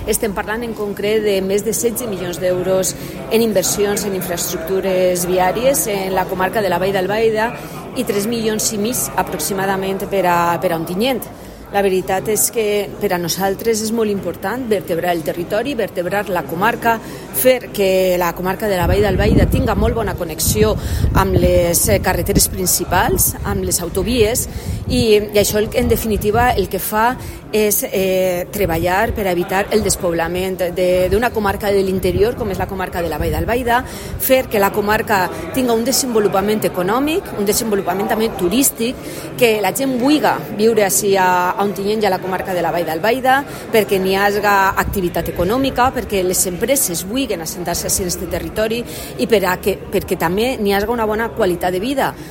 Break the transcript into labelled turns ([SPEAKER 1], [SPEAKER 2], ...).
[SPEAKER 1] estem parlant en concret de més de 16 milions d'euros en inversions en infraestructures viàries en la comarca de la Vall d'Albaida i 3 milions i mig aproximadament per a Ontinyent. La veritat és que per a nosaltres és molt important vertebrar el territori, vertebrar la comarca, fer que la comarca de la Vall d'Albaida tinga molt bona connexió amb les carreteres principals, amb les autovies, i això en definitiva el que fa és treballar per evitar el despoblament d'una comarca de l'interior com és la comarca de la Vall d'Albaida, fer que la comarca tinga un desenvolupament econòmic, un desenvolupament també turístic, que la gent vulgui viure així a Ontinyent i a la comarca de la Vall d'Albaida, perquè n'hi haja activitat econòmica, perquè les empreses vulguin assentar-se en aquest territori i perquè també n'hi haja una bona qualitat de vida,